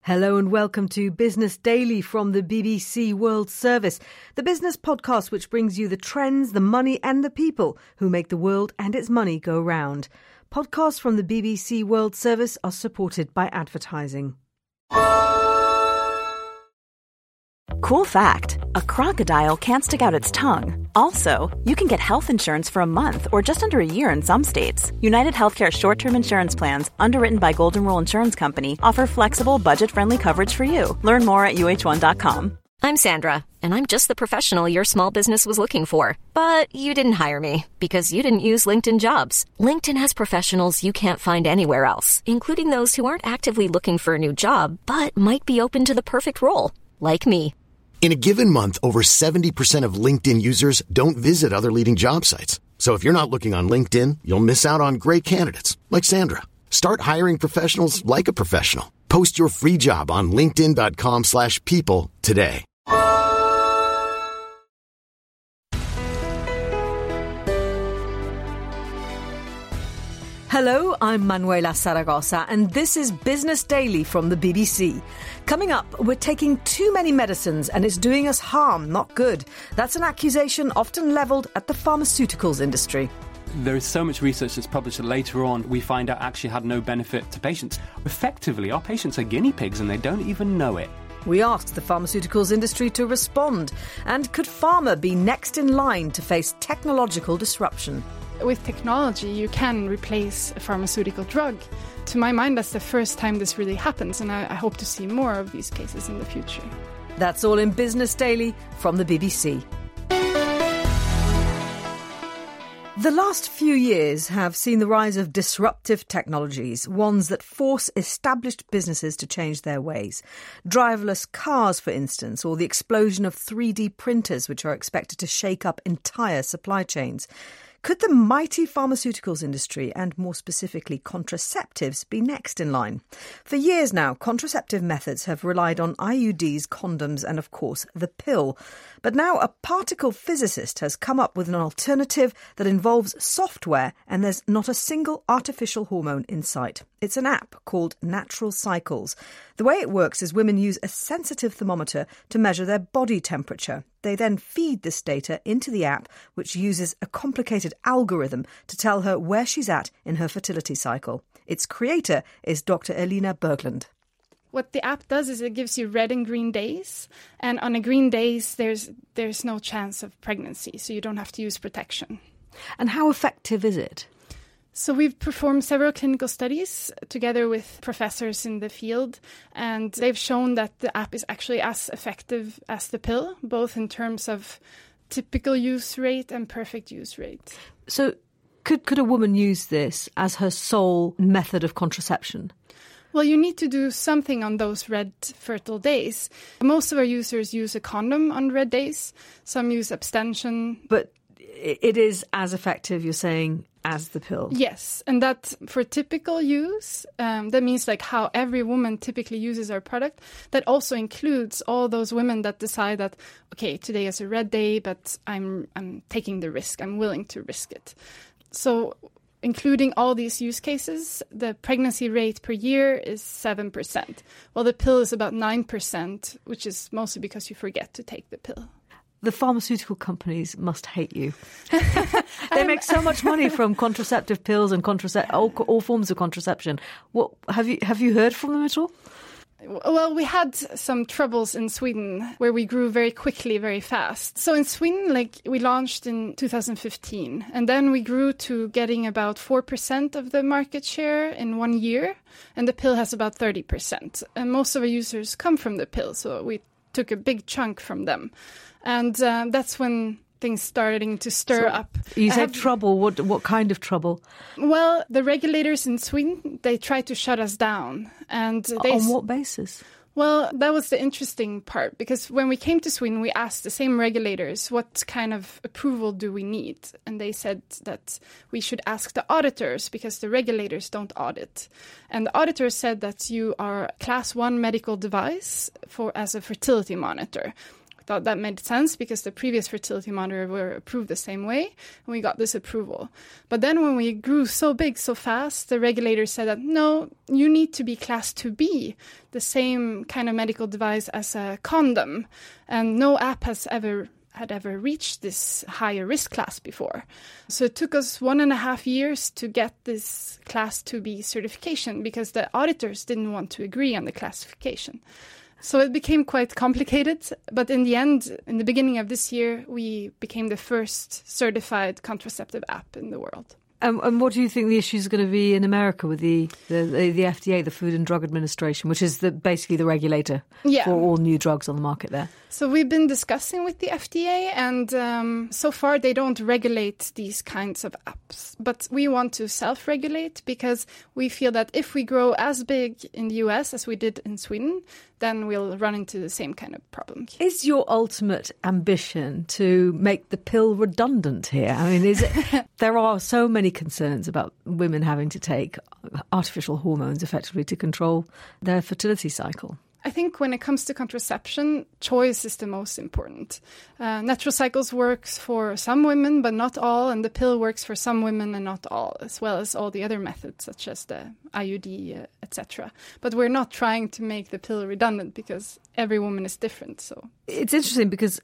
Hello and welcome to Business Daily from the BBC World Service, the business podcast which brings you the trends, the money and the people who make the world and its money go round. Podcasts from the BBC World Service are supported by advertising. Cool fact, a crocodile can't stick out its tongue. Also, you can get health insurance for a month or just under a year in some states. United Healthcare short-term insurance plans, underwritten by Golden Rule Insurance Company, offer flexible, budget-friendly coverage for you. Learn more at uh1.com. I'm Sandra, and I'm just the professional your small business was looking for. But you didn't hire me because you didn't use LinkedIn Jobs. LinkedIn has professionals you can't find anywhere else, including those who aren't actively looking for a new job, but might be open to the perfect role, like me. In a given month, over 70% of LinkedIn users don't visit other leading job sites. So if you're not looking on LinkedIn, you'll miss out on great candidates like Sandra. Start hiring professionals like a professional. Post your free job on linkedin.com/people today. Hello, I'm Manuela Zaragoza, and this is Business Daily from the BBC. Coming up, we're taking too many medicines and it's doing us harm, not good. That's an accusation often levelled at the pharmaceuticals industry. There is so much research that's published that later on we find out actually had no benefit to patients. Effectively, our patients are guinea pigs and they don't even know it. We asked the pharmaceuticals industry to respond. And could pharma be next in line to face technological disruption? With technology, you can replace a pharmaceutical drug. To my mind, that's the first time this really happens, and I hope to see more of these cases in the future. That's all in Business Daily from the BBC. The last few years have seen the rise of disruptive technologies, ones that force established businesses to change their ways. Driverless cars, for instance, or the explosion of 3D printers, which are expected to shake up entire supply chains. Could the mighty pharmaceuticals industry, and more specifically contraceptives, be next in line? For years now, contraceptive methods have relied on IUDs, condoms and, of course, the pill. But now a particle physicist has come up with an alternative that involves software and there's not a single artificial hormone in sight. It's an app called Natural Cycles. The way it works is women use a sensitive thermometer to measure their body temperature. They then feed this data into the app, which uses a complicated algorithm to tell her where she's at in her fertility cycle. Its creator is Dr. Elina Berglund. What the app does is it gives you red and green days, and on a green days there's no chance of pregnancy, so you don't have to use protection. And how effective is it? So we've performed several clinical studies together with professors in the field, and they've shown that the app is actually as effective as the pill, both in terms of typical use rate and perfect use rate. So could a woman use this as her sole method of contraception? Well, you need to do something on those red fertile days. Most of our users use a condom on red days. Some use abstention. But it is as effective, you're saying, as the pill? Yes, and that for typical use, that means like how every woman typically uses our product. That also includes all those women that decide that, okay, today is a red day, but I'm taking the risk. I'm willing to risk it. So including all these use cases, the pregnancy rate per year is 7%, while the pill is about 9%, which is mostly because you forget to take the pill. The pharmaceutical companies must hate you. They make so much money from contraceptive pills and all forms of contraception. What have you heard from them at all? Well, we had some troubles in Sweden where we grew very quickly, very fast. So in Sweden, we launched in 2015, and then we grew to getting about 4% of the market share in 1 year, and the pill has about 30%. And most of our users come from the pill, so we took a big chunk from them. And that's when things starting to stir up. You said trouble. What kind of trouble? Well, the regulators in Sweden, they tried to shut us down. And on what basis? Well, that was the interesting part, because when we came to Sweden, we asked the same regulators, what kind of approval do we need? And they said that we should ask the auditors, because the regulators don't audit. And the auditors said that you are a class 1 medical device as a fertility monitor. thought that made sense because the previous fertility monitor were approved the same way, and we got this approval. But then when we grew so big so fast, the regulator said that, no, you need to be class 2B, the same kind of medical device as a condom. And no app had ever reached this higher risk class before. So it took us 1.5 years to get this class 2B certification because the auditors didn't want to agree on the classification. So it became quite complicated, but in the end, in the beginning of this year, we became the first certified contraceptive app in the world. And what do you think the issues are going to be in America with the FDA, the Food and Drug Administration, which is basically the regulator for all new drugs on the market there? So we've been discussing with the FDA, and so far they don't regulate these kinds of apps. But we want to self-regulate because we feel that if we grow as big in the US as we did in Sweden, then we'll run into the same kind of problems. Is your ultimate ambition to make the pill redundant here? I mean, there are so many concerns about women having to take artificial hormones effectively to control their fertility cycle. I think when it comes to contraception, choice is the most important. Natural cycles works for some women, but not all, and the pill works for some women and not all, as well as all the other methods, such as the IUD, etc. But we're not trying to make the pill redundant because every woman is different. So it's interesting because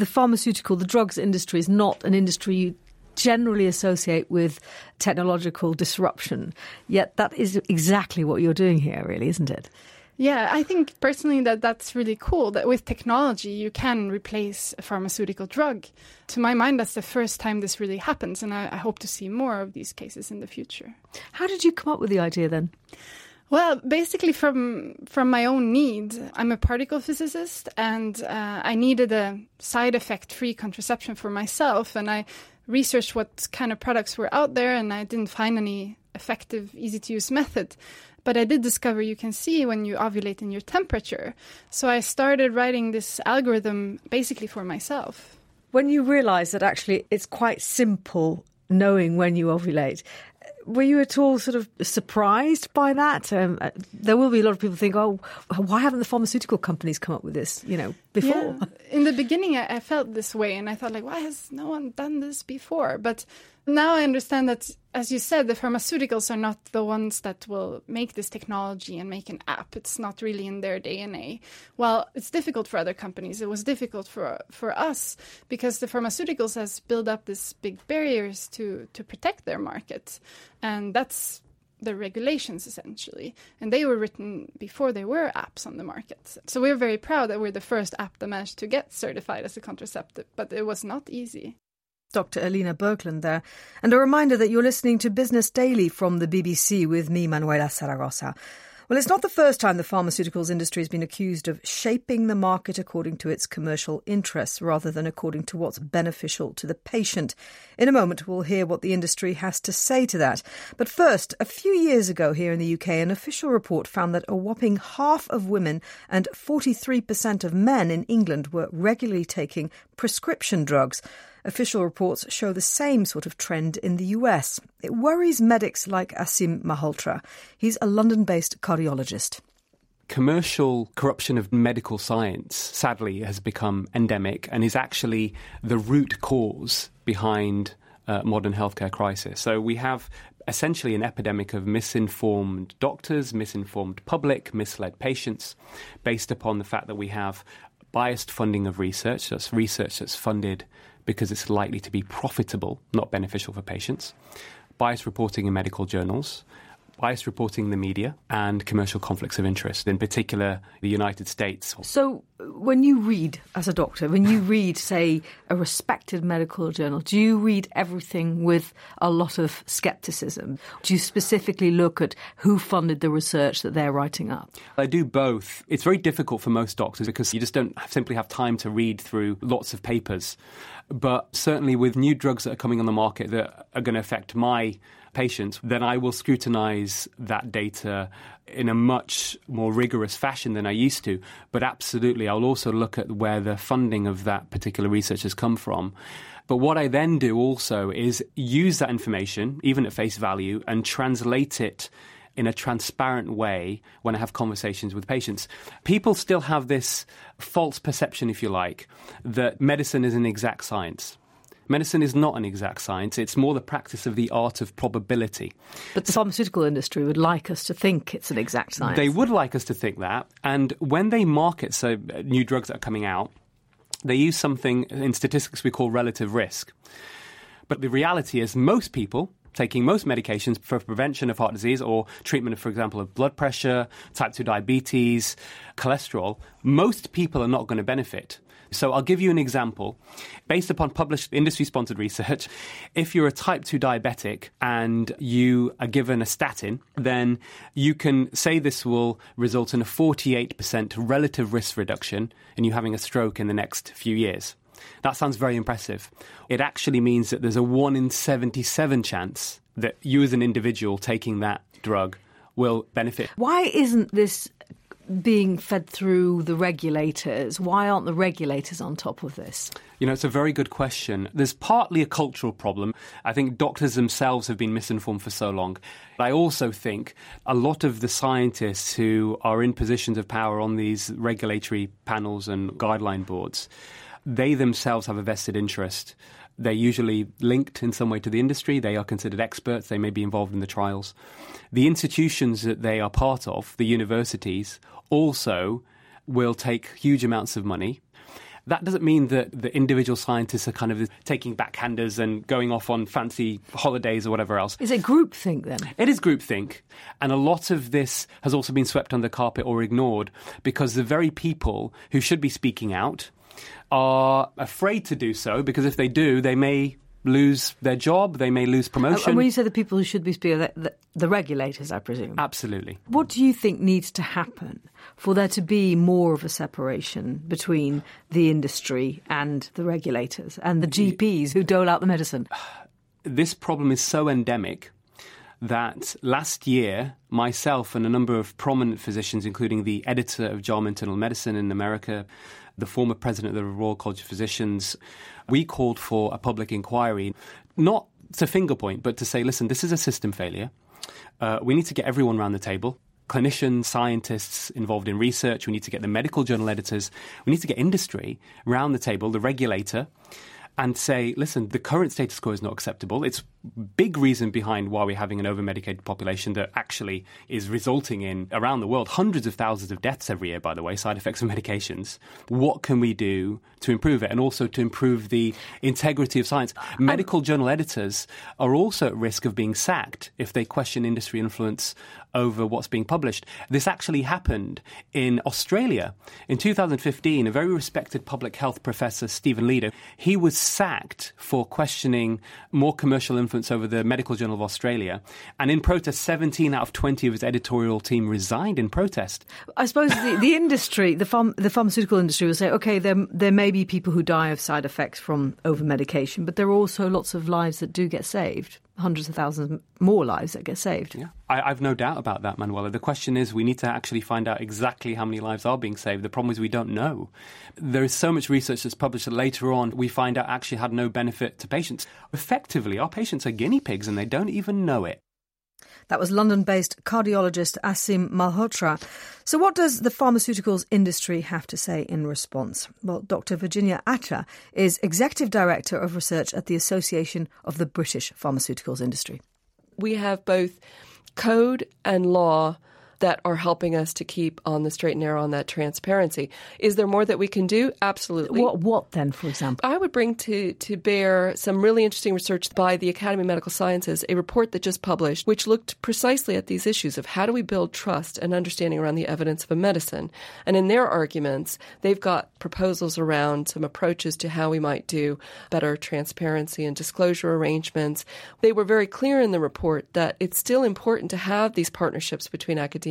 the drugs industry is not an industry you generally associate with technological disruption. Yet that is exactly what you're doing here, really, isn't it? Yeah, I think personally that's really cool that with technology you can replace a pharmaceutical drug. To my mind, that's the first time this really happens, and I hope to see more of these cases in the future. How did you come up with the idea then? Well, basically from my own need. I'm a particle physicist, and I needed a side effect-free contraception for myself, and I researched what kind of products were out there, and I didn't find any effective, easy-to-use method. But I did discover you can see when you ovulate in your temperature. So I started writing this algorithm basically for myself. When you realised that actually it's quite simple knowing when you ovulate, were you at all sort of surprised by that? There will be a lot of people think, oh, why haven't the pharmaceutical companies come up with this, before? Yeah. In the beginning, I felt this way, and I thought, why has no one done this before? But now I understand that, as you said, the pharmaceuticals are not the ones that will make this technology and make an app. It's not really in their DNA. Well, it's difficult for other companies. It was difficult for us because the pharmaceuticals has built up these big barriers to protect their market. And that's the regulations, essentially. And they were written before there were apps on the market. So we're very proud that we're the first app that managed to get certified as a contraceptive, but it was not easy. Dr. Elina Björklund there. And a reminder that you're listening to Business Daily from the BBC with me, Manuela Zaragoza. Well, it's not the first time the pharmaceuticals industry has been accused of shaping the market according to its commercial interests rather than according to what's beneficial to the patient. In a moment, we'll hear what the industry has to say to that. But first, a few years ago here in the UK, an official report found that a whopping half of women and 43% of men in England were regularly taking prescription drugs. Official reports show the same sort of trend in the US. It worries medics like Asim Malhotra. He's a London-based cardiologist. Commercial corruption of medical science, sadly, has become endemic and is actually the root cause behind modern healthcare crisis. So we have essentially an epidemic of misinformed doctors, misinformed public, misled patients, based upon the fact that we have biased funding of research. That's research that's funded because it's likely to be profitable, not beneficial for patients. Biased reporting in medical journals, biased reporting in the media, and commercial conflicts of interest, in particular the United States. So when you read, as a doctor, when you read, say, a respected medical journal, do you read everything with a lot of scepticism? Do you specifically look at who funded the research that they're writing up? I do both. It's very difficult for most doctors because you just don't simply have time to read through lots of papers. But certainly with new drugs that are coming on the market that are going to affect my patients, then I will scrutinise that data in a much more rigorous fashion than I used to. But absolutely, I'll also look at where the funding of that particular research has come from. But what I then do also is use that information, even at face value, and translate it in a transparent way when I have conversations with patients. People still have this false perception, if you like, that medicine is an exact science. Medicine is not an exact science. It's more the practice of the art of probability. But the pharmaceutical industry would like us to think it's an exact science. They would like us to think that. And when they market new drugs that are coming out, they use something in statistics we call relative risk. But the reality is most people taking most medications for prevention of heart disease or treatment, for example, of blood pressure, type 2 diabetes, cholesterol, most people are not going to benefit. So I'll give you an example. Based upon published industry-sponsored research, if you're a type 2 diabetic and you are given a statin, then you can say this will result in a 48% relative risk reduction in you having a stroke in the next few years. That sounds very impressive. It actually means that there's a 1 in 77 chance that you as an individual taking that drug will benefit. Why isn't this being fed through the regulators? Why aren't the regulators on top of this? You know, it's a very good question. There's partly a cultural problem. I think doctors themselves have been misinformed for so long. I also think a lot of the scientists who are in positions of power on these regulatory panels and guideline boards, they themselves have a vested interest. They're usually linked in some way to the industry. They are considered experts. They may be involved in the trials. The institutions that they are part of, the universities, also will take huge amounts of money. That doesn't mean that the individual scientists are kind of taking backhanders and going off on fancy holidays or whatever else. Is it groupthink then? It is groupthink. And a lot of this has also been swept under the carpet or ignored because the very people who should be speaking out are afraid to do so because if they do, they may lose their job, they may lose promotion. And when you say the people who should be speaking, the regulators, I presume? Absolutely. What do you think needs to happen for there to be more of a separation between the industry and the regulators and the GPs who dole out the medicine? This problem is so endemic that last year, myself and a number of prominent physicians, including the editor of JAMA Internal Medicine in America, the former president of the Royal College of Physicians, we called for a public inquiry, not to finger point, but to say, listen, this is a system failure. We need to get everyone around the table. Clinicians, scientists involved in research. We need to get the medical journal editors. We need to get industry around the table, the regulator, and say, listen, the current status quo is not acceptable. It's a big reason behind why we're having an over-medicated population that actually is resulting in, around the world, hundreds of thousands of deaths every year, by the way, side effects of medications. What can we do to improve it and also to improve the integrity of science? Medical journal editors are also at risk of being sacked if they question industry influence over what's being published. This actually happened in Australia. In 2015, a very respected public health professor, Stephen Leader, he was sacked for questioning more commercial influence over the Medical Journal of Australia. And in protest, 17 out of 20 of his editorial team resigned in protest. I suppose the industry, the pharmaceutical industry will say, OK, there may be people who die of side effects from over-medication, but there are also lots of lives that do get saved. Hundreds of thousands more lives that get saved. Yeah, I've no doubt about that, Manuela. The question is we need to actually find out exactly how many lives are being saved. The problem is we don't know. There is so much research that's published that later on we find out actually had no benefit to patients. Effectively, our patients are guinea pigs and they don't even know it. That was London-based cardiologist Asim Malhotra. So what does the pharmaceuticals industry have to say in response? Well, Dr. Virginia Atta is Executive Director of Research at the Association of the British Pharmaceuticals Industry. We have both code and law that are helping us to keep on the straight and narrow on that transparency. Is there more that we can do? Absolutely. What then, for example? I would bring to bear some really interesting research by the Academy of Medical Sciences, a report that just published, which looked precisely at these issues of how do we build trust and understanding around the evidence of a medicine. And in their arguments, they've got proposals around some approaches to how we might do better transparency and disclosure arrangements. They were very clear in the report that it's still important to have these partnerships between academia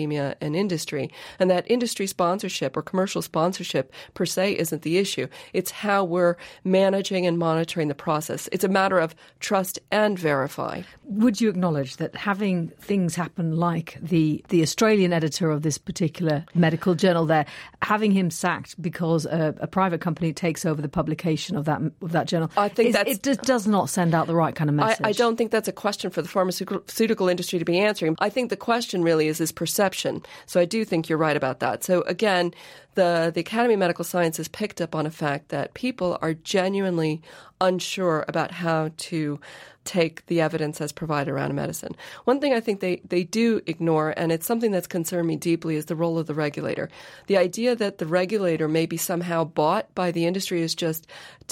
academia and industry, and that industry sponsorship or commercial sponsorship per se isn't the issue. It's how we're managing and monitoring the process. It's a matter of trust and verify. Would you acknowledge that having things happen like the Australian editor of this particular medical journal there, having him sacked because a private company takes over the publication of that journal, I think it just does not send out the right kind of message? I don't think that's a question for the pharmaceutical industry to be answering. I think the question really is perception. So I do think you're right about that. So again, the Academy of Medical Sciences picked up on a fact that people are genuinely unsure about how to take the evidence as provided around a medicine. One thing I think they do ignore, and it's something that's concerned me deeply, is the role of the regulator. The idea that the regulator may be somehow bought by the industry is just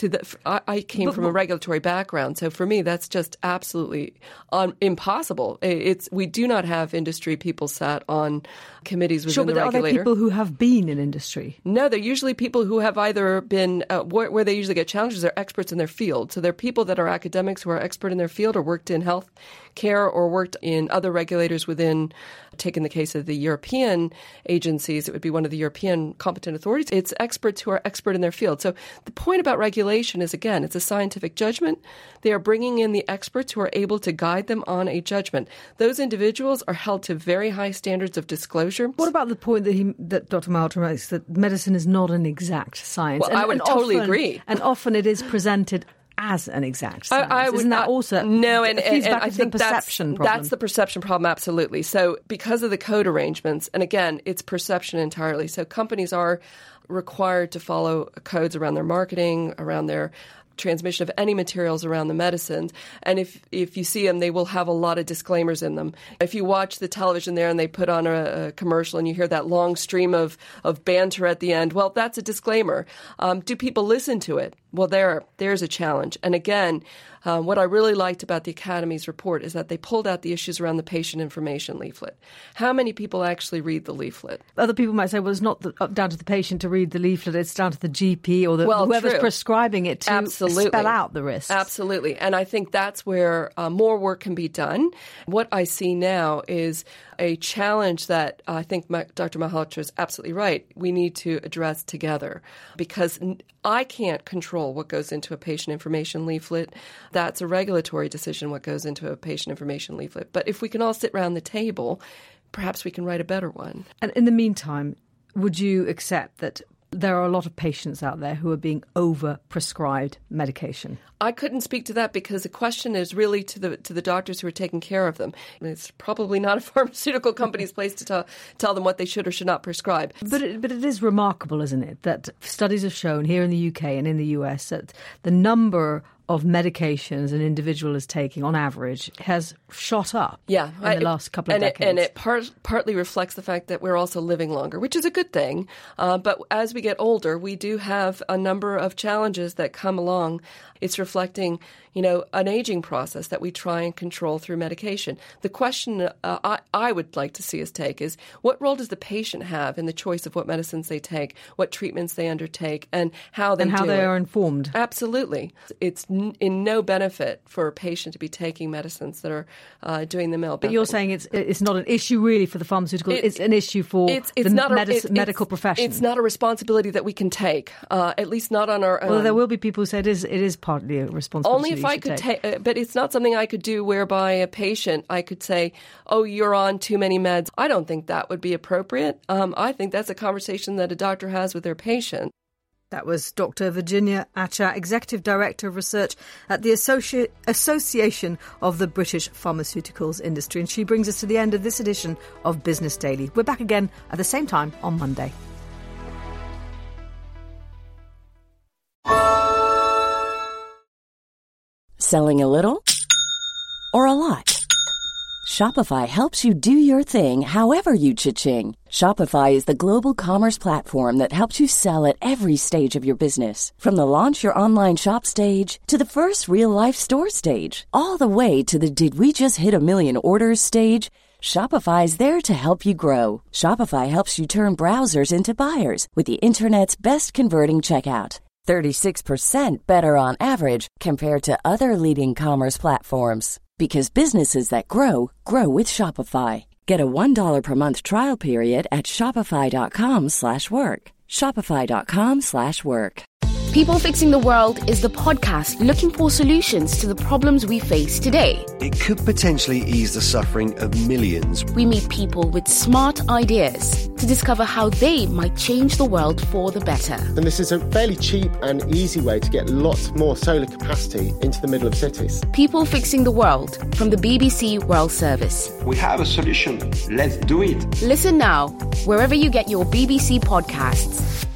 I came from a regulatory background, so for me that's just absolutely impossible. We do not have industry people sat on committees within the regulator. Are there people who have been in industry? No, they're usually people who have either been where they usually get challenges. They're experts in their field. So they're people that are academics who are expert in their field or worked in health care or worked in other regulators within, taking the case of the European agencies, it would be one of the European competent authorities. It's experts who are expert in their field. So the point about regulation is, again, it's a scientific judgment. They are bringing in the experts who are able to guide them on a judgment. Those individuals are held to very high standards of disclosure. What about the point that Dr. Malhotra makes, that medicine is not an exact science? Well, I would totally agree. And often it is presented as an exact science. Isn't that also no? And I think perception problem. That's the perception problem, absolutely. So because of the code arrangements, and again, it's perception entirely. So companies are required to follow codes around their marketing, around their transmission of any materials around the medicines. And if you see them, they will have a lot of disclaimers in them. If you watch the television there and they put on a commercial and you hear that long stream of banter at the end, well, that's a disclaimer. Do people listen to it? Well, there's a challenge. And again, what I really liked about the Academy's report is that they pulled out the issues around the patient information leaflet. How many people actually read the leaflet? Other people might say, well, it's not down to the patient to read the leaflet, it's down to the GP or whoever's prescribing it to spell out the risks. Absolutely. And I think that's where more work can be done. What I see now is a challenge that I think Dr. Malhotra is absolutely right. We need to address together, because I can't control what goes into a patient information leaflet. That's a regulatory decision, what goes into a patient information leaflet. But if we can all sit around the table, perhaps we can write a better one. And in the meantime, would you accept that there are a lot of patients out there who are being over-prescribed medication? I couldn't speak to that, because the question is really to the doctors who are taking care of them. It's probably not a pharmaceutical company's place to tell them what they should or should not prescribe. But it is remarkable, isn't it, that studies have shown here in the UK and in the US that the number of medications an individual is taking on average has shot up in the last couple of decades. And it partly reflects the fact that we're also living longer, which is a good thing. But as we get older, we do have a number of challenges that come along. It's reflecting, an aging process that we try and control through medication. The question I would like to see us take is, what role does the patient have in the choice of what medicines they take, what treatments they undertake, and how they are informed? Absolutely. It's in no benefit for a patient to be taking medicines that are doing them ill. But you're saying it's not an issue really for the pharmaceutical. It's an issue for medical profession. It's not a responsibility that we can take, at least not on our own. Well, there will be people who say it is partly a responsibility. Only if I could take, but it's not something I could do whereby a patient, I could say, oh, you're on too many meds. I don't think that would be appropriate. I think that's a conversation that a doctor has with their patient. That was Dr. Virginia Acha, Executive Director of Research at the Association of the British Pharmaceuticals Industry. And she brings us to the end of this edition of Business Daily. We're back again at the same time on Monday. Selling a little or a lot? Shopify helps you do your thing however you cha-ching. Shopify is the global commerce platform that helps you sell at every stage of your business. From the launch your online shop stage to the first real-life store stage, all the way to the did we just hit a million orders stage. Shopify is there to help you grow. Shopify helps you turn browsers into buyers with the internet's best converting checkout. 36% better on average compared to other leading commerce platforms. Because businesses that grow, grow with Shopify. Get a $1 per month trial period at shopify.com/work. Shopify.com/work. People Fixing the World is the podcast looking for solutions to the problems we face today. It could potentially ease the suffering of millions. We meet people with smart ideas to discover how they might change the world for the better. And this is a fairly cheap and easy way to get lots more solar capacity into the middle of cities. People Fixing the World from the BBC World Service. We have a solution. Let's do it. Listen now, wherever you get your BBC podcasts.